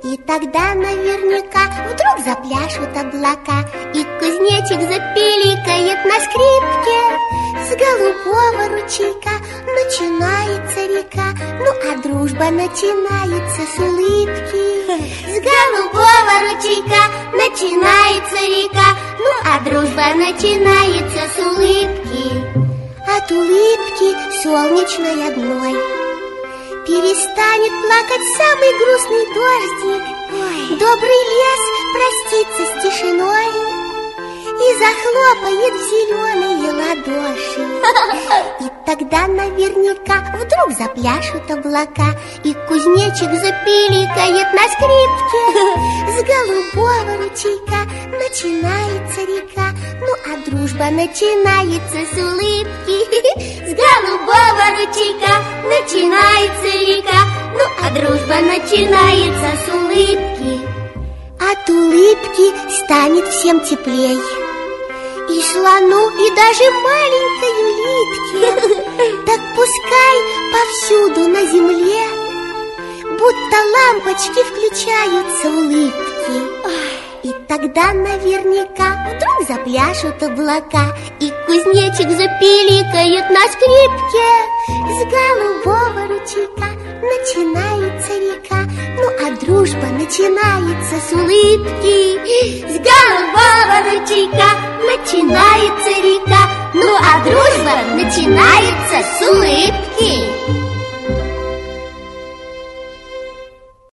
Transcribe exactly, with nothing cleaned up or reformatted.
И тогда наверняка вдруг запляшут облака, и кузнечик запиликает на скрипке. С голубого ручейка начинается река, ну а дружба начинается с улыбки. С голубого ручейка начинается река, ну а дружба начинается с улыбки. От улыбки солнечной одной перестанет плакать самый грустный дождик. Ой. Добрый лес простится с тишиной и захлопает в зеленые ладоши. И тогда наверняка вдруг запляшут облака, и кузнечик запиликает на скрипке. С голубого ручейка начинается река, ну а дружба начинается с улыбки. С голубого ручейка начинается река, ну а дружба начинается с улыбки. От улыбки станет всем теплей, и слону, и даже маленькой улитке. Так пускай повсюду на земле будто лампочки включаются улыбки. И тогда наверняка вдруг запляшут облака, и кузнечик запиликает на скрипке. С голубого ручейка начинается река, ну а дружба начинается с улыбки. С голубого ручейка начинается река, ну а дружба начинается с улыбки.